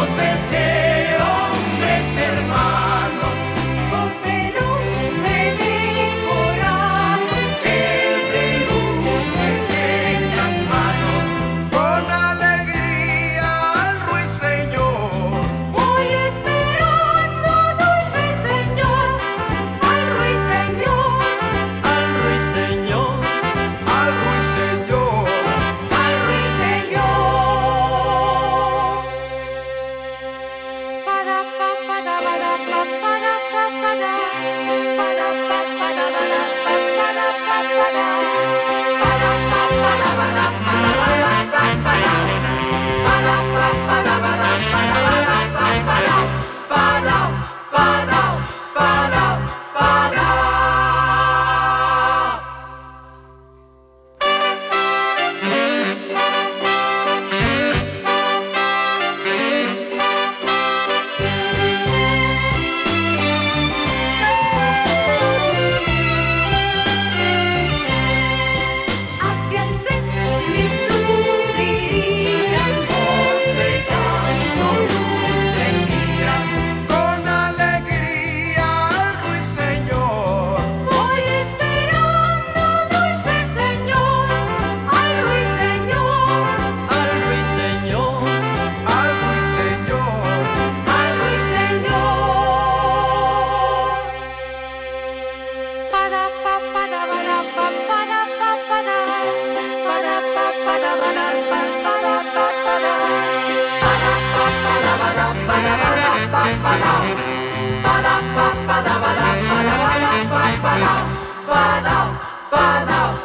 voces de hombres hermanos, voz del hombre decorado, el de luces en las manos, con alegría al ruiseñor. voy esperando, dulce Señor, al ruiseñor, Al ruiseñor, al ruiseñor, al ruiseñor. Para pa para para pa para pa para para pa para para pa para pa para para pa para para para pa para para pa para para para. Hacia el cenit subirían, voz de canto, luz del día. con alegría al ruiseñor. Voy esperando, dulce Señor, al ruiseñor, Al ruiseñor, al ruiseñor, al ruiseñor. Para pa para pa para pa para pa para pa para para pa para